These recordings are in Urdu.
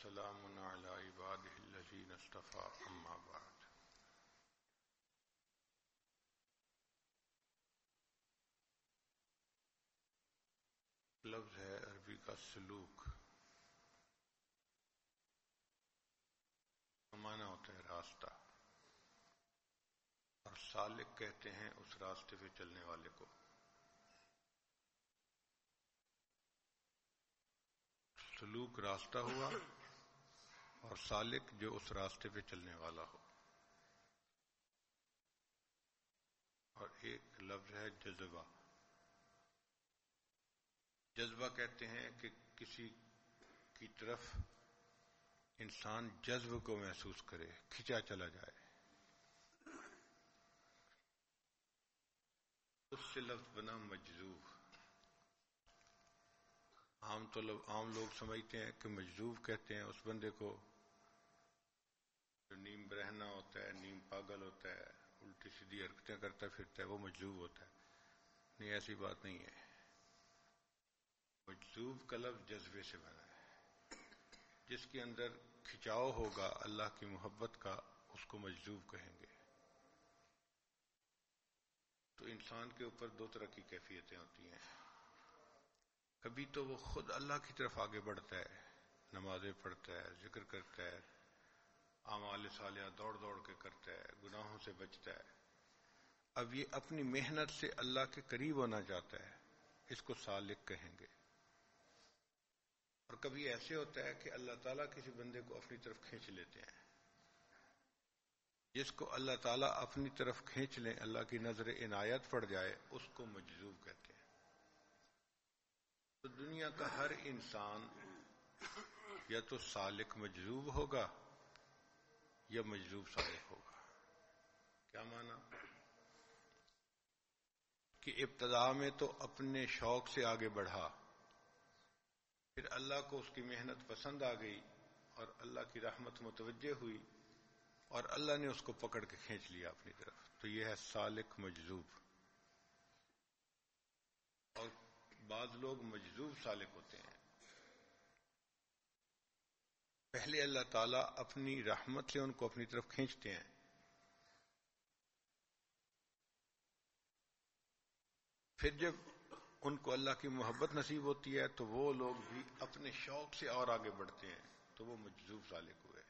وسلام على عباده الذين اصطفى اما بعد. لفظ ہے عربی کا سلوک، معنی ہوتا ہے راستہ، اور سالک کہتے ہیں اس راستے پہ چلنے والے کو. سلوک راستہ ہوا اور سالک جو اس راستے پہ چلنے والا ہو. اور ایک لفظ ہے جذبہ. جذبہ کہتے ہیں کہ کسی کی طرف انسان جذب کو محسوس کرے، کھینچا چلا جائے. اس سے لفظ بنا مجذوب. عام لوگ سمجھتے ہیں کہ مجذوب کہتے ہیں اس بندے کو جو نیم برہنہ ہوتا ہے، نیم پاگل ہوتا ہے، الٹی سیدھی حرکتیں کرتا پھرتا ہے، وہ مجذوب ہوتا ہے. نہیں، ایسی بات نہیں ہے. مجذوب کا لفظ جذبے سے بنا ہے. جس کے اندر کھچاؤ ہوگا اللہ کی محبت کا، اس کو مجذوب کہیں گے. تو انسان کے اوپر دو طرح کی کیفیتیں ہوتی ہیں. کبھی تو وہ خود اللہ کی طرف آگے بڑھتا ہے، نمازیں پڑھتا ہے، ذکر کرتا ہے، اعمال صالحہ دوڑ دوڑ کے کرتا ہے، گناہوں سے بچتا ہے. اب یہ اپنی محنت سے اللہ کے قریب ہونا چاہتا ہے، اس کو سالک کہیں گے. اور کبھی ایسے ہوتا ہے کہ اللہ تعالیٰ کسی بندے کو اپنی طرف کھینچ لیتے ہیں. جس کو اللہ تعالیٰ اپنی طرف کھینچ لیں، اللہ کی نظر عنایت پڑ جائے، اس کو مجذوب کہتے ہیں. تو دنیا کا ہر انسان یا تو سالک مجذوب ہوگا یا مجذوب سالک ہوگا. کیا معنی؟ کہ ابتدا میں تو اپنے شوق سے آگے بڑھا، پھر اللہ کو اس کی محنت پسند آ گئی اور اللہ کی رحمت متوجہ ہوئی اور اللہ نے اس کو پکڑ کے کھینچ لیا اپنی طرف. تو یہ ہے سالک مجذوب. اور بعض لوگ مجذوب سالک ہوتے ہیں. پہلے اللہ تعالیٰ اپنی رحمت سے ان کو اپنی طرف کھینچتے ہیں، پھر جب ان کو اللہ کی محبت نصیب ہوتی ہے تو وہ لوگ بھی اپنے شوق سے اور آگے بڑھتے ہیں، تو وہ مجذوب سالک ہوئے.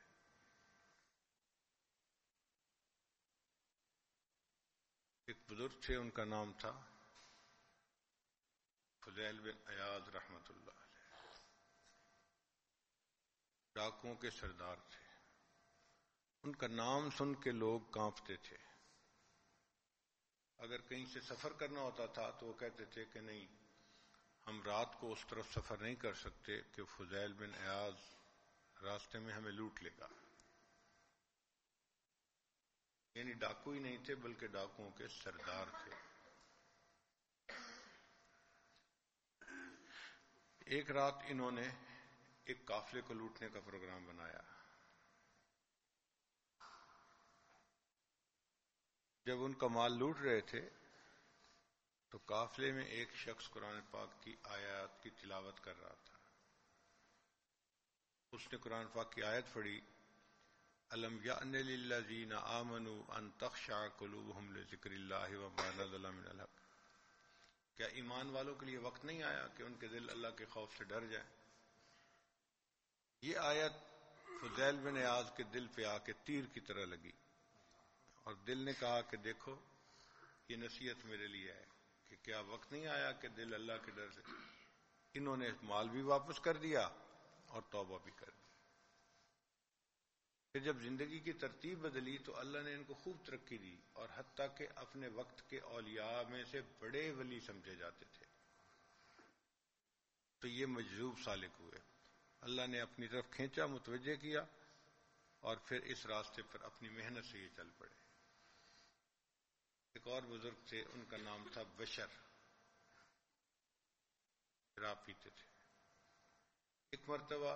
ایک بزرگ تھے، ان کا نام تھا فضیل بن عیاض رحمۃ اللہ علیہ. ڈاکوؤں کے سردار تھے. ان کا نام سن کے لوگ کانپتے تھے. اگر کہیں سے سفر کرنا ہوتا تھا تو وہ کہتے تھے کہ نہیں، ہم رات کو اس طرف سفر نہیں کر سکتے کہ فضیل بن عیاض راستے میں ہمیں لوٹ لے گا. یعنی ڈاکو ہی نہیں تھے بلکہ ڈاکوؤں کے سردار تھے. ایک رات انہوں نے ایک قافلے کو لوٹنے کا پروگرام بنایا. جب ان کا مال لوٹ رہے تھے تو قافلے میں ایک شخص قرآن پاک کی آیات کی تلاوت کر رہا تھا. اس نے قرآن پاک کی آیت پڑھی، الم یأن للذین آمنوا ان تخشع قلوبهم لذکر اللہ وما نزل من الحق. کیا ایمان والوں کے لیے وقت نہیں آیا کہ ان کے دل اللہ کے خوف سے ڈر جائیں؟ یہ آیت فضیل بن عیاض کے دل پہ آ کے تیر کی طرح لگی اور دل نے کہا کہ دیکھو، یہ نصیحت میرے لیے ہے کہ کیا وقت نہیں آیا کہ دل اللہ کے ڈر سے. انہوں نے مال بھی واپس کر دیا اور توبہ بھی کر دی. پھر جب زندگی کی ترتیب بدلی تو اللہ نے ان کو خوب ترقی دی اور حتیٰ کہ اپنے وقت کے اولیاء میں سے بڑے ولی سمجھے جاتے تھے. تو یہ مجذوب سالک ہوئے. اللہ نے اپنی طرف کھینچا، متوجہ کیا، اور پھر اس راستے پر اپنی محنت سے یہ چل پڑے. ایک اور بزرگ تھے، ان کا نام تھا بشر. شراب پیتے تھے. ایک مرتبہ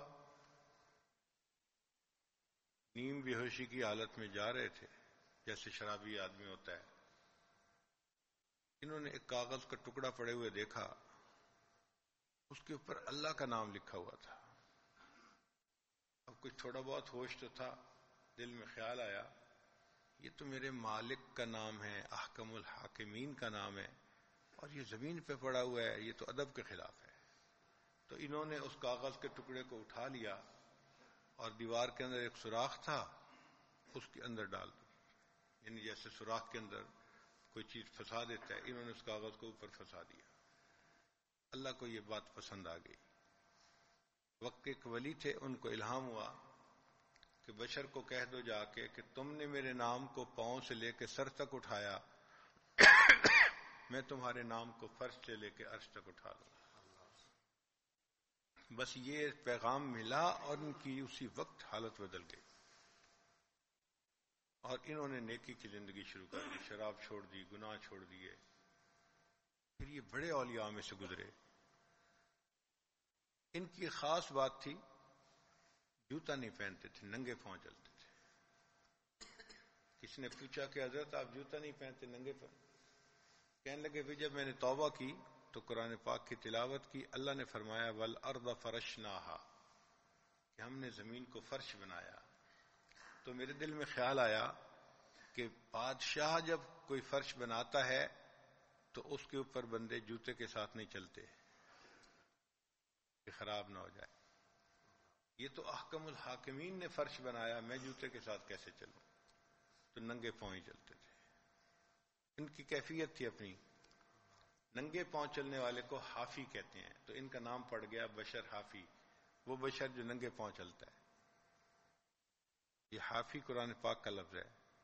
نیم بے ہوشی کی حالت میں جا رہے تھے، جیسے شرابی آدمی ہوتا ہے. انہوں نے ایک کاغذ کا ٹکڑا پڑے ہوئے دیکھا، اس کے اوپر اللہ کا نام لکھا ہوا تھا. اب کچھ تھوڑا بہت ہوش تو تھا، دل میں خیال آیا یہ تو میرے مالک کا نام ہے، احکم الحاکمین کا نام ہے، اور یہ زمین پہ پڑا ہوا ہے، یہ تو ادب کے خلاف ہے۔ تو انہوں نے اس کاغذ کے ٹکڑے کو اٹھا لیا اور دیوار کے اندر ایک سوراخ تھا، اس کے اندر ڈال دیا، یعنی جیسے سوراخ کے اندر کوئی چیز پھنسا دیتا ہے، انہوں نے اس کاغذ کو اوپر پھنسا دیا۔ اللہ کو یہ بات پسند آ گئی۔ وقت ایک ولی تھے، ان کو الہام ہوا کہ بشر کو کہہ دو جا کے کہ تم نے میرے نام کو پاؤں سے لے کے سر تک اٹھایا، میں تمہارے نام کو فرش سے لے کے عرش تک اٹھا لوں۔ بس یہ پیغام ملا اور ان کی اسی وقت حالت بدل گئی، اور انہوں نے نیکی کی زندگی شروع کر دی، شراب چھوڑ دی، گناہ چھوڑ دیے۔ پھر یہ بڑے اولیاء میں سے گزرے۔ ان کی خاص بات تھی، جوتا نہیں پہنتے تھے، ننگے پاؤں چلتے تھے۔ کسی نے پوچھا کہ حضرت آپ جوتا نہیں پہنتے، ننگے پاؤں؟ کہنے لگے پھر جب میں نے توبہ کی تو قرآن پاک کی تلاوت کی، اللہ نے فرمایا وَالْأَرْضَ فَرَشْنَاهَا، کہ ہم نے زمین کو فرش بنایا۔ تو میرے دل میں خیال آیا کہ بادشاہ جب کوئی فرش بناتا ہے تو اس کے اوپر بندے جوتے کے ساتھ نہیں چلتے کہ خراب نہ ہو جائے۔ یہ تو احکم الحاکمین نے فرش بنایا، میں جوتے کے ساتھ کیسے چلوں؟ تو ننگے پاؤں ہی چلتے تھے۔ ان کی کیفیت تھی اپنی۔ ننگے پاؤں چلنے والے کو حافی کہتے ہیں، تو ان کا نام پڑ گیا بشر حافی، وہ بشر جو ننگے پاؤں چلتا ہے۔ یہ حافی قرآن پاک کا لفظ ہے۔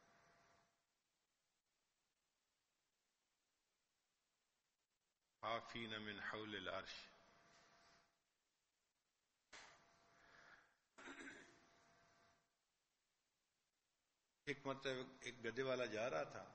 حافین من حول العرش۔ ایک مرتبہ ایک گدھے والا جا رہا تھا،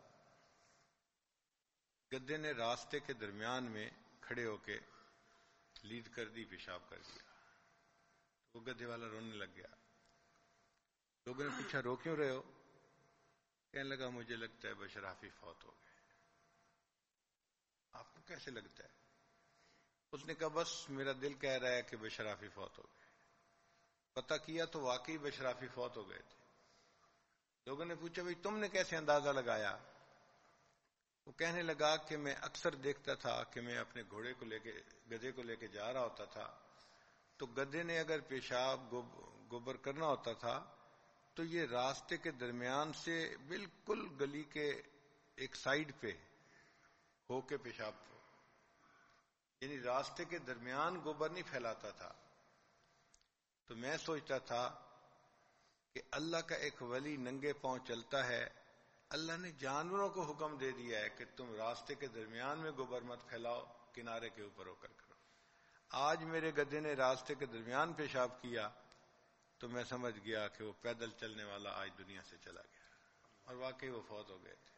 گدھے نے راستے کے درمیان میں کھڑے ہو کے لید کر دی، پیشاب کر دیا۔ وہ گدھے والا رونے لگ گیا۔ لوگوں نے پوچھا رو کیوں رہے ہو؟ کہنے لگا مجھے لگتا ہے بشر حافی فوت ہو گئے۔ آپ کو کیسے لگتا ہے؟ اس نے کہا بس میرا دل کہہ رہا ہے کہ بشر حافی فوت ہو گئے۔ پتہ کیا تو واقعی بشر حافی فوت ہو گئے تھے۔ لوگوں نے پوچھا بھئی تم نے کیسے اندازہ لگایا؟ وہ کہنے لگا کہ میں اکثر دیکھتا تھا کہ میں اپنے گھوڑے کو لے کے، گدھے کو لے کے جا رہا ہوتا تھا، تو گدھے نے اگر پیشاب گوبر کرنا ہوتا تھا تو یہ راستے کے درمیان سے بالکل گلی کے ایک سائیڈ پہ ہو کے پیشاب، یعنی راستے کے درمیان گوبر نہیں پھیلاتا تھا۔ تو میں سوچتا تھا کہ اللہ کا ایک ولی ننگے پاؤں چلتا ہے، اللہ نے جانوروں کو حکم دے دیا ہے کہ تم راستے کے درمیان میں گوبر مت پھیلاؤ، کنارے کے اوپر ہو کر کرو۔ آج میرے گدھے نے راستے کے درمیان پیشاب کیا تو میں سمجھ گیا کہ وہ پیدل چلنے والا آج دنیا سے چلا گیا، اور واقعی وہ فوت ہو گئے تھے۔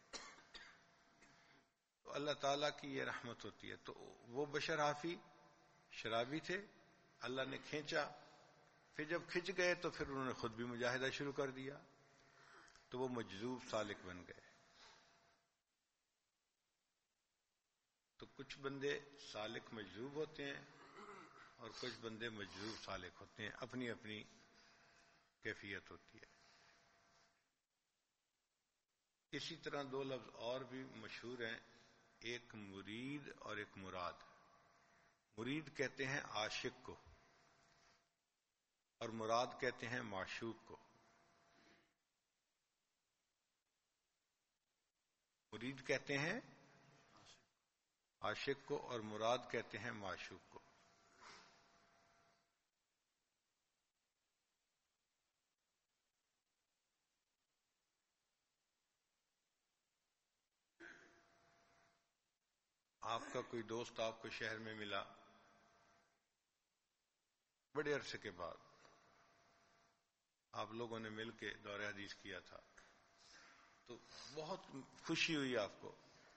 تو اللہ تعالیٰ کی یہ رحمت ہوتی ہے۔ تو وہ بشر حافی شرابی تھے، اللہ نے کھینچا، پھر جب کھنچ گئے تو پھر انہوں نے خود بھی مجاہدہ شروع کر دیا، تو وہ مجذوب سالک بن گئے۔ تو کچھ بندے سالک مجذوب ہوتے ہیں اور کچھ بندے مجذوب سالک ہوتے ہیں، اپنی اپنی کیفیت ہوتی ہے۔ اسی طرح دو لفظ اور بھی مشہور ہیں، ایک مرید اور ایک مراد۔ مرید کہتے ہیں عاشق کو، اور مراد کہتے ہیں معشوق کو۔ مرید کہتے ہیں عاشق کو اور مراد کہتے ہیں معشوق کو۔ آپ کا کوئی دوست آپ کو شہر میں ملا بڑے عرصے کے بعد، آپ لوگوں نے مل کے دور حدیث کیا تھا، تو بہت خوشی ہوئی آپ کو،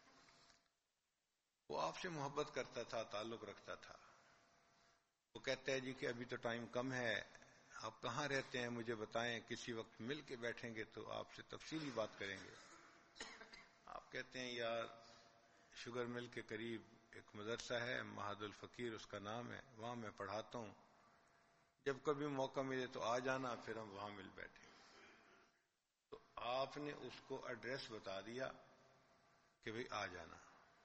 وہ آپ سے محبت کرتا تھا، تعلق رکھتا تھا۔ وہ کہتا ہے جی کہ ابھی تو ٹائم کم ہے، آپ کہاں رہتے ہیں مجھے بتائیں، کسی وقت مل کے بیٹھیں گے تو آپ سے تفصیلی بات کریں گے۔ آپ کہتے ہیں یار شوگر مل کے قریب ایک مدرسہ ہے، معہد الفقیر اس کا نام ہے، وہاں میں پڑھاتا ہوں، جب کبھی موقع ملے تو آ جانا، پھر ہم وہاں مل بیٹھے۔ تو آپ نے اس کو ایڈریس بتا دیا کہ بھئی آ جانا۔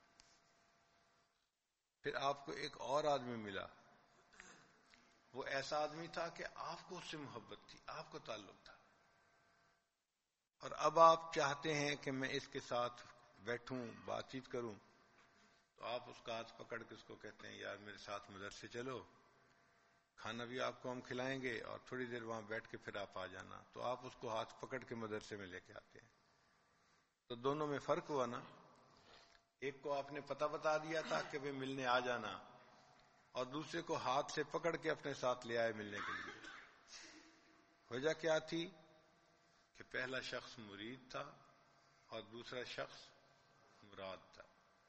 پھر آپ کو ایک اور آدمی ملا، وہ ایسا آدمی تھا کہ آپ کو اس سے محبت تھی، آپ کو تعلق تھا، اور اب آپ چاہتے ہیں کہ میں اس کے ساتھ بیٹھوں، بات چیت کروں، تو آپ اس کا ہاتھ پکڑ کے اس کو کہتے ہیں یار میرے ساتھ مدرسے چلو، کھانا بھی آپ کو ہم کھلائیں گے اور تھوڑی دیر وہاں بیٹھ کے پھر آپ آ جانا۔ تو آپ اس کو ہاتھ پکڑ کے مدرسے میں لے کے آتے ہیں۔ تو دونوں میں فرق ہوا نا، ایک کو آپ نے پتہ بتا دیا تھا کہ وہ ملنے آ جانا، اور دوسرے کو ہاتھ سے پکڑ کے اپنے ساتھ لے آئے ملنے کے لیے۔ وجہ کیا تھی کہ پہلا شخص مرید تھا اور دوسرا شخص مراد تھا۔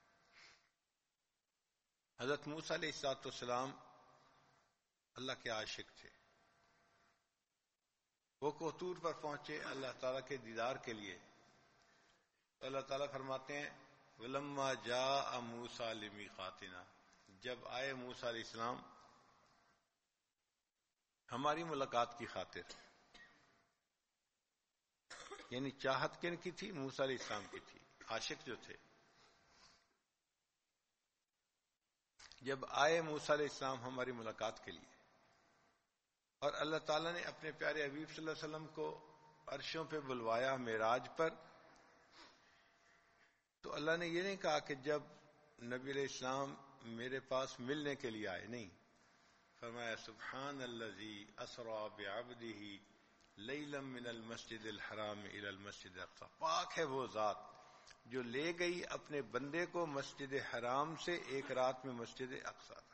حضرت موسیٰ علیہ السلام اللہ کے عاشق تھے، وہ کوہ پر پہنچے اللہ تعالیٰ کے دیدار کے لیے، تو اللہ تعالیٰ فرماتے ہیں وَلَمَّا جَاءَ مُوسَىٰ لِمِيقَاتِنَا، جب آئے موسیٰ علیہ السلام ہماری ملاقات کی خاطر، یعنی چاہت کن کی تھی؟ موسیٰ علیہ السلام کی تھی، عاشق جو تھے۔ جب آئے موسیٰ علیہ السلام ہماری ملاقات کے لیے، اور اللہ تعالیٰ نے اپنے پیارے حبیب صلی اللہ علیہ وسلم کو عرشوں پہ بلوایا معراج پر، تو اللہ نے یہ نہیں کہا کہ جب نبی علیہ السلام میرے پاس ملنے کے لیے آئے، نہیں، فرمایا سبحان الذی اسری بعبدہ لیلا من المسجد الحرام الی المسجد الاقصی، پاک ہے وہ ذات جو لے گئی اپنے بندے کو مسجد حرام سے ایک رات میں مسجد اقصی تک۔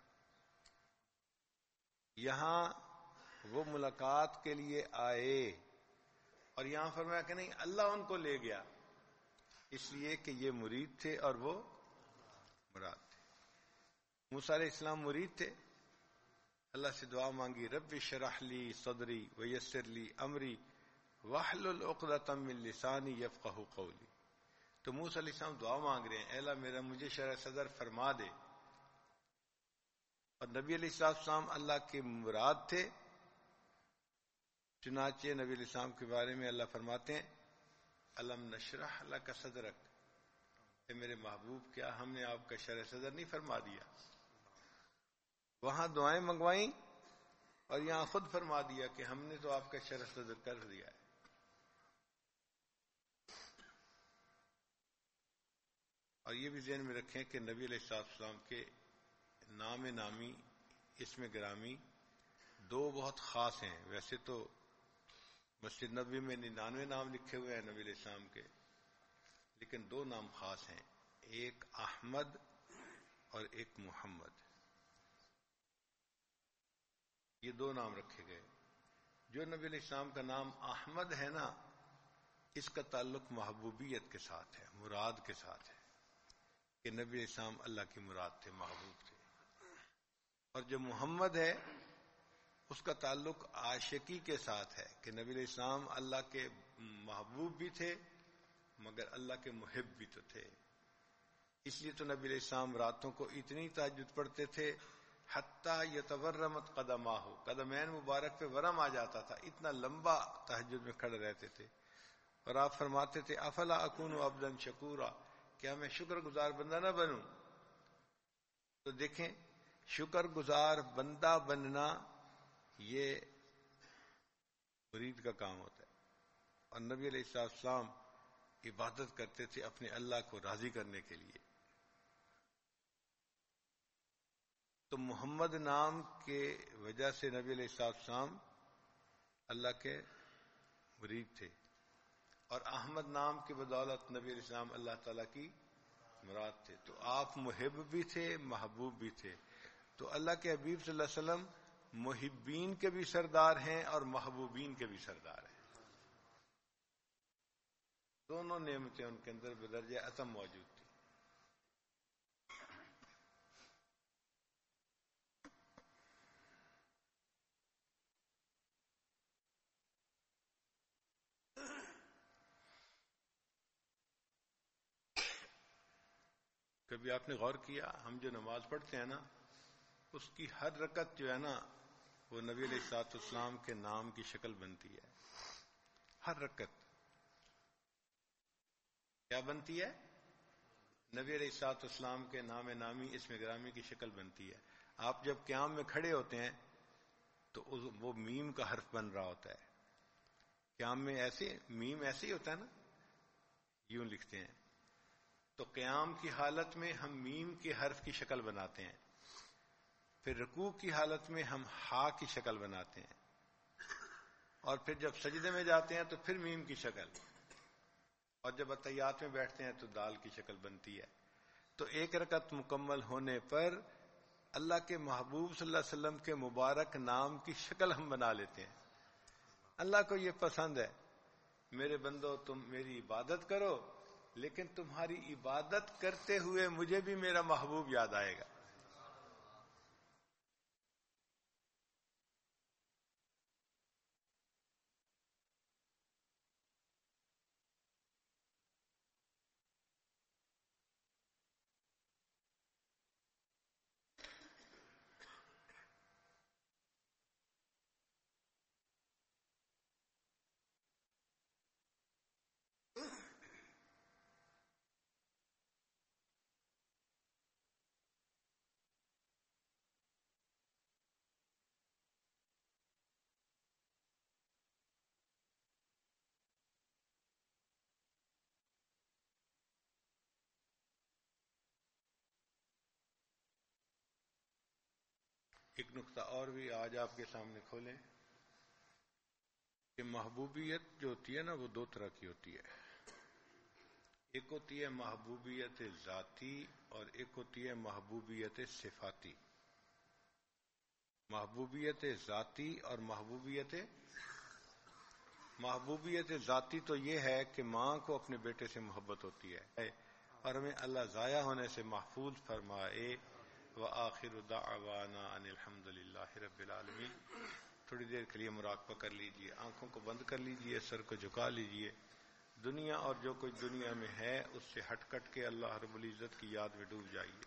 یہاں وہ ملاقات کے لیے آئے، اور یہاں فرمایا کہ نہیں اللہ ان کو لے گیا، اس لیے کہ یہ مرید تھے اور وہ مراد تھے۔ موسیٰ علیہ السلام مرید تھے، اللہ سے دعا مانگی رب اشرح لی صدری ویسر لی امری واحلل عقدۃ من لسانی یفقہوا قولی۔ تو موسیٰ علیہ السلام دعا مانگ رہے ہیں، اے اللہ مجھے شرح صدر فرما دے، اور نبی علیہ السلام اللہ کے مراد تھے۔ چنانچہ نبی علیہ السلام کے بارے میں اللہ فرماتے ہیں الم نشرح لک صدرک، اے میرے محبوب کیا ہم نے آپ کا شرح صدر نہیں فرما دیا؟ وہاں دعائیں منگوائیں اور یہاں خود فرما دیا کہ ہم نے تو آپ کا شرح صدر کر دیا ہے۔ اور یہ بھی ذہن میں رکھیں کہ نبی علیہ السلام کے نام نامی، اسم گرامی دو بہت خاص ہیں۔ ویسے تو مسجد نبوی میں 99 نام لکھے ہوئے ہیں نبی علیہ السلام کے، لیکن دو نام خاص ہیں، ایک احمد اور ایک محمد، یہ دو نام رکھے گئے۔ جو نبی علیہ السلام کا نام احمد ہے نا، اس کا تعلق محبوبیت کے ساتھ ہے، مراد کے ساتھ ہے، کہ نبی علیہ السلام اللہ کی مراد تھے، محبوب تھے۔ اور جو محمد ہے اس کا تعلق عاشقی کے ساتھ ہے، کہ نبی علیہ السلام اللہ کے محبوب بھی تھے مگر اللہ کے محب بھی تو تھے۔ اس لیے تو نبی علیہ السلام راتوں کو اتنی تہجد پڑھتے تھے حتیٰ یتورمت قدماہ، قدمین مبارک پہ ورم آ جاتا تھا، اتنا لمبا تہجد میں کھڑے رہتے تھے۔ اور آپ فرماتے تھے افلا اکون عبدا شکورا، کیا میں شکر گزار بندہ نہ بنوں؟ تو دیکھیں شکر گزار بندہ بننا یہ مرید کا کام ہوتا ہے، اور نبی علیہ السلام عبادت کرتے تھے اپنے اللہ کو راضی کرنے کے لیے۔ تو محمد نام کے وجہ سے نبی علیہ السلام اللہ کے مرید تھے، اور احمد نام کی بدولت نبی علیہ السلام اللہ تعالیٰ کی مراد تھے۔ تو آپ محب بھی تھے، محبوب بھی تھے۔ تو اللہ کے حبیب صلی اللہ علیہ وسلم محبین کے بھی سردار ہیں اور محبوبین کے بھی سردار ہیں، دونوں نعمتیں ان کے اندر بدرجہ اتم موجود تھی۔ کبھی آپ نے غور کیا ہم جو نماز پڑھتے ہیں نا، اس کی ہر رکعت جو ہے نا وہ نبی علیہ الصلوۃ والسلام کے نام کی شکل بنتی ہے. ہر رکعت کیا بنتی ہے؟ نبی علیہ الصلوۃ والسلام کے نام نامی اسم گرامی کی شکل بنتی ہے. آپ جب قیام میں کھڑے ہوتے ہیں تو وہ میم کا حرف بن رہا ہوتا ہے. قیام میں ایسے میم ایسے ہی ہوتا ہے نا، یوں لکھتے ہیں. تو قیام کی حالت میں ہم میم کے حرف کی شکل بناتے ہیں، پھر رکوع کی حالت میں ہم ہا کی شکل بناتے ہیں، اور پھر جب سجدے میں جاتے ہیں تو پھر میم کی شکل، اور جب اتحیات میں بیٹھتے ہیں تو دال کی شکل بنتی ہے. تو ایک رکعت مکمل ہونے پر اللہ کے محبوب صلی اللہ علیہ وسلم کے مبارک نام کی شکل ہم بنا لیتے ہیں. اللہ کو یہ پسند ہے، میرے بندو تم میری عبادت کرو، لیکن تمہاری عبادت کرتے ہوئے مجھے بھی میرا محبوب یاد آئے گا. ایک نقطہ اور بھی آج آپ کے سامنے کھولیں کہ محبوبیت جو ہوتی ہے نا وہ دو طرح کی ہوتی ہے. ایک ہوتی ہے محبوبیت ذاتی اور ایک ہوتی ہے محبوبیت صفاتی. محبوبیت ذاتی اور محبوبیت ذاتی تو یہ ہے کہ ماں کو اپنے بیٹے سے محبت ہوتی ہے اور ہمیں اللہ ضائع ہونے سے محفوظ فرمائے. وآخر دعوانا ان الحمد للہ رب العالمین. تھوڑی دیر کے لیے مراقبہ کر لیجئے، آنکھوں کو بند کر لیجئے، سر کو جھکا لیجئے. دنیا اور جو کچھ دنیا میں ہے اس سے ہٹ کٹ کے اللہ رب العزت کی یاد میں ڈوب جائیے.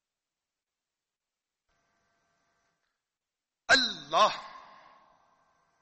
اللہ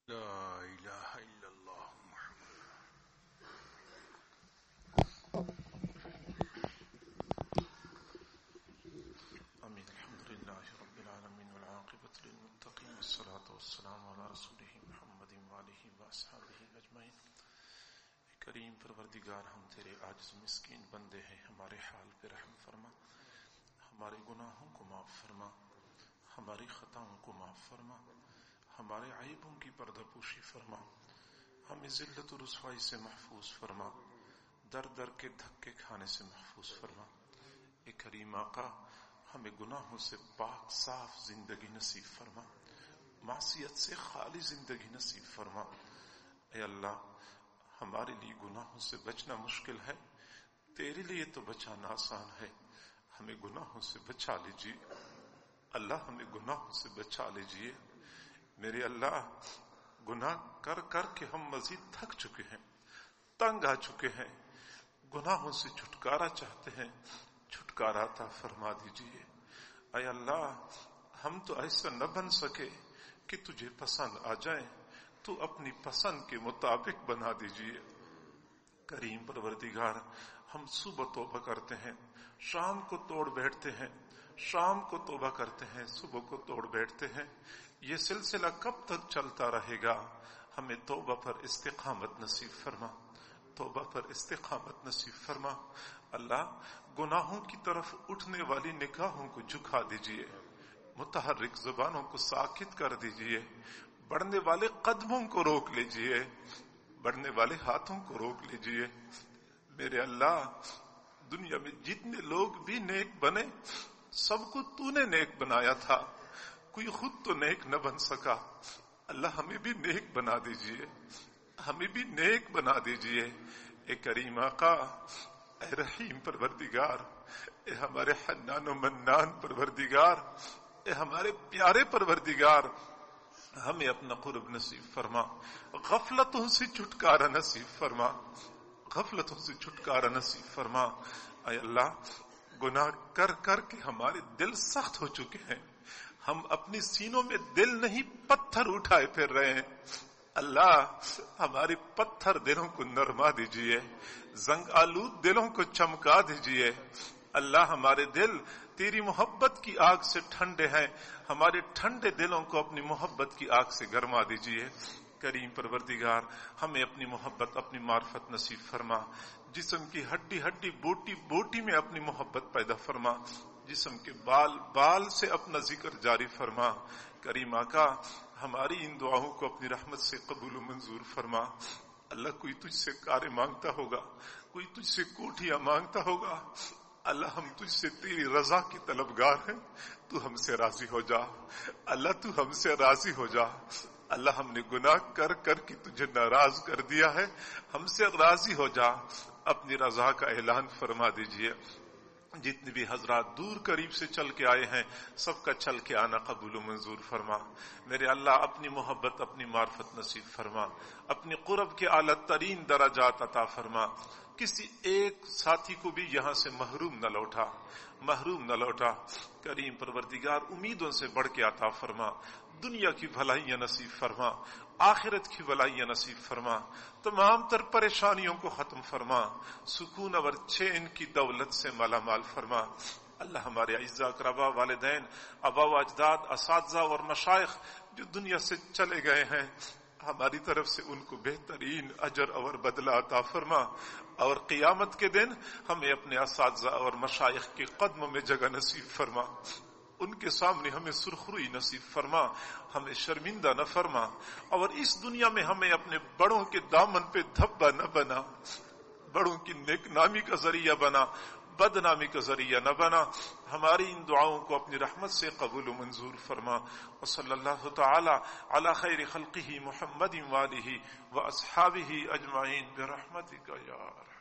لا الہ الا اللہ محمد. آمین. الحمد للہ رب العالمین والعاقبۃ للمتقین والصلاة والسلام علی رسولہ محمد وآلہ واصحابہ اجمعین. کریم پروردگار، ہم تیرے عاجز مسکین بندے ہیں، ہمارے حال پہ رحم فرما، ہمارے گناہوں کو معاف فرما، ہماری خطاؤں کو معاف فرما، ہمارے عیبوں کی پردہ پوشی فرما، ہمیں ذلت و رسوائی سے محفوظ فرما، در در کے دھکے کھانے سے محفوظ فرما. اے کریم آقا، ہمیں گناہوں سے پاک صاف زندگی نصیب فرما، معصیت سے خالی زندگی نصیب فرما. اے اللہ، ہمارے لیے گناہوں سے بچنا مشکل ہے، تیرے لیے تو بچانا آسان ہے. ہمیں گناہوں سے بچا لیجیے اللہ، ہمیں گناہوں سے بچا لیجیے. میرے اللہ، گناہ کر کر کے ہم مزید تھک چکے ہیں، تنگ آ چکے ہیں، گناہوں سے چھٹکارا چاہتے ہیں، چھٹکارا عطا فرما دیجیے. اے اللہ، ہم تو ایسا نہ بن سکے کہ تجھے پسند آ جائیں، تو اپنی پسند کے مطابق بنا دیجیے. کریم پروردگار، ہم صبح توبہ کرتے ہیں، شام کو توڑ بیٹھتے ہیں، شام کو توبہ کرتے ہیں، صبح کو توڑ بیٹھتے ہیں. یہ سلسلہ کب تک چلتا رہے گا؟ ہمیں توبہ پر استقامت نصیب فرما، توبہ پر استقامت نصیب فرما. اللہ، گناہوں کی طرف اٹھنے والی نگاہوں کو جھکا دیجیے، متحرک زبانوں کو ساکت کر دیجیے، بڑھنے والے قدموں کو روک لیجیے، بڑھنے والے ہاتھوں کو روک لیجیے. میرے اللہ، دنیا میں جتنے لوگ بھی نیک بنے، سب کو تو نے نیک بنایا تھا، کوئی خود تو نیک نہ بن سکا. اللہ، ہمیں بھی نیک بنا دیجیے، ہمیں بھی نیک بنا دیجیے. اے کریم آقا، اے رحیم پروردگار، اے ہمارے حنان و منان پروردگار، اے ہمارے پیارے پروردگار، ہمیں اپنا قرب نصیب فرما، غفلتوں سے چھٹکارا نصیب فرما، غفلتوں سے چھٹکارا نصیب فرما. اے اللہ، گناہ کر کر کے ہمارے دل سخت ہو چکے ہیں، ہم اپنی سینوں میں دل نہیں پتھر اٹھائے پھر رہے ہیں. اللہ، ہمارے پتھر دلوں کو نرما دیجئے، زنگ آلود دلوں کو چمکا دیجئے. اللہ، ہمارے دل تیری محبت کی آگ سے ٹھنڈے ہیں، ہمارے ٹھنڈے دلوں کو اپنی محبت کی آگ سے گرما دیجئے. کریم پروردگار، ہمیں اپنی محبت، اپنی معرفت نصیب فرما. جسم کی ہڈی ہڈی بوٹی بوٹی میں اپنی محبت پیدا فرما، جسم کے بال بال سے اپنا ذکر جاری فرما. کریم آقا، ہماری ان دعاؤں کو اپنی رحمت سے قبول و منظور فرما. اللہ، کوئی تجھ سے کاریں مانگتا ہوگا، کوئی تجھ سے کوٹھیاں مانگتا ہوگا، اللہ ہم تجھ سے تیری رضا کی طلبگار ہیں، تو ہم سے راضی ہو جا. اللہ، تو ہم سے راضی ہو جا. اللہ، ہم نے گناہ کر کر کے تجھے ناراض کر دیا ہے، ہم سے راضی ہو جا. اپنی رضا کا اعلان فرما دیجئے. جتنے بھی حضرات دور قریب سے چل کے آئے ہیں، سب کا چل کے آنا قبول و منظور فرما. میرے اللہ، اپنی محبت، اپنی معرفت نصیب فرما، اپنی قرب کے اعلیٰ ترین درجات عطا فرما. کسی ایک ساتھی کو بھی یہاں سے محروم نہ لوٹا، محروم نہ لوٹا. کریم پروردگار، امیدوں سے بڑھ کے عطا فرما. دنیا کی بھلائیاں نصیب فرما، آخرت کی بھلائیاں نصیب فرما. تمام تر پریشانیوں کو ختم فرما، سکون اور چین کی دولت سے مالا مال فرما. اللہ، ہمارے اعزاء اقربا، والدین، آبا و اجداد، اساتذہ اور مشائخ جو دنیا سے چلے گئے ہیں، ہماری طرف سے ان کو بہترین اجر اور بدلہ عطا فرما. اور قیامت کے دن ہمیں اپنے اساتذہ اور مشائخ کے قدموں میں جگہ نصیب فرما. ان کے سامنے ہمیں سرخروئی نصیب فرما، ہمیں شرمندہ نہ فرما. اور اس دنیا میں ہمیں اپنے بڑوں کے دامن پہ دھبا نہ بنا، بڑوں کی نیک نامی کا ذریعہ بنا، بدنامی کا ذریعہ نہ بنا. ہماری ان دعاؤں کو اپنی رحمت سے قبول و منظور فرما. وصلی اللہ تعالی علی خیر خلقہ محمد وآلہ واصحابہ اجمعین برحمتک یا ارحم